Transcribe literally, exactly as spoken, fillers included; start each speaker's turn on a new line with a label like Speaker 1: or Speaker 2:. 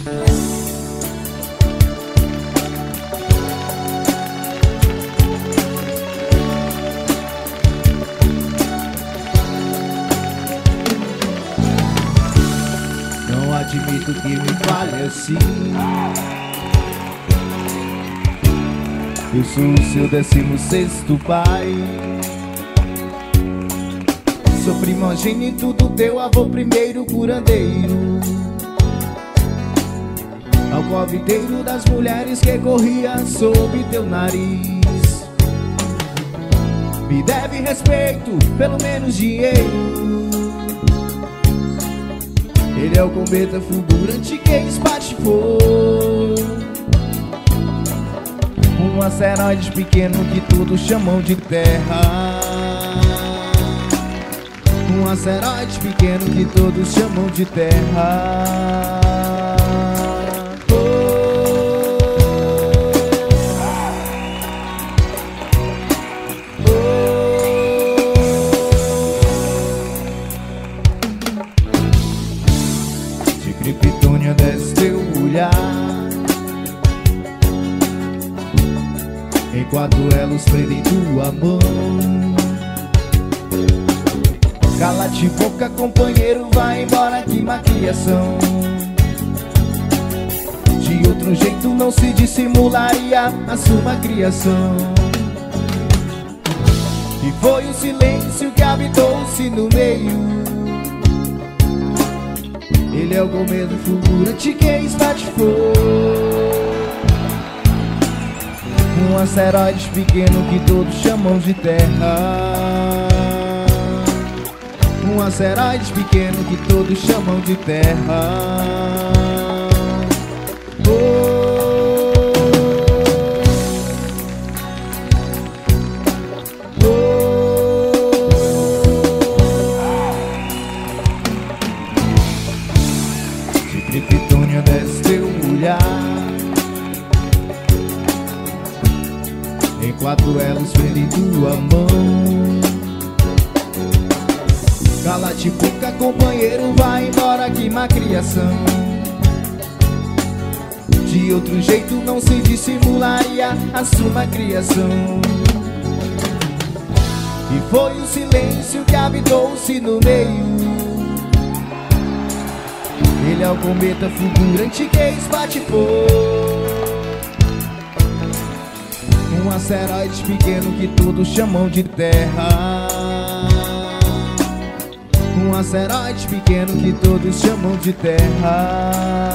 Speaker 1: Não admito que me fale assim. Eu sou o seu décimo sexto pai. Sou primogênito do teu avô, primeiro curandeiro, alcoviteiro das mulheres que corria sob teu nariz. Me deve respeito, pelo menos dinheiro. Ele é o cometa fulgurante que espatifou um asteroide pequeno que todos chamam de Terra. Um asteroide pequeno que todos chamam de Terra. De Kryptônia desce teu olhar, em quatro elos prendem tua mão. Cala-te boca, companheiro, vai embora que má criação. De outro jeito não se dissimularia a sua criação. E foi o silêncio que habitou-se no meio. Ele é o cometa fulgurante que espatifou um asteroide pequeno que todos chamam de Terra. Um asteroide pequeno que todos chamam de Terra. Oh, oh. De Kryptônia desce teu olhar, em quatro elos prendem tua mão. Cala-te boca, companheiro, vai embora que má criação. De outro jeito não se dissimularia a sua criação. E foi o silêncio que habitou-se no meio. Ele é o cometa fulgurante que espatifou um asteroide pequeno que todos chamam de Terra. Um asteroide pequeno que todos chamam de Terra.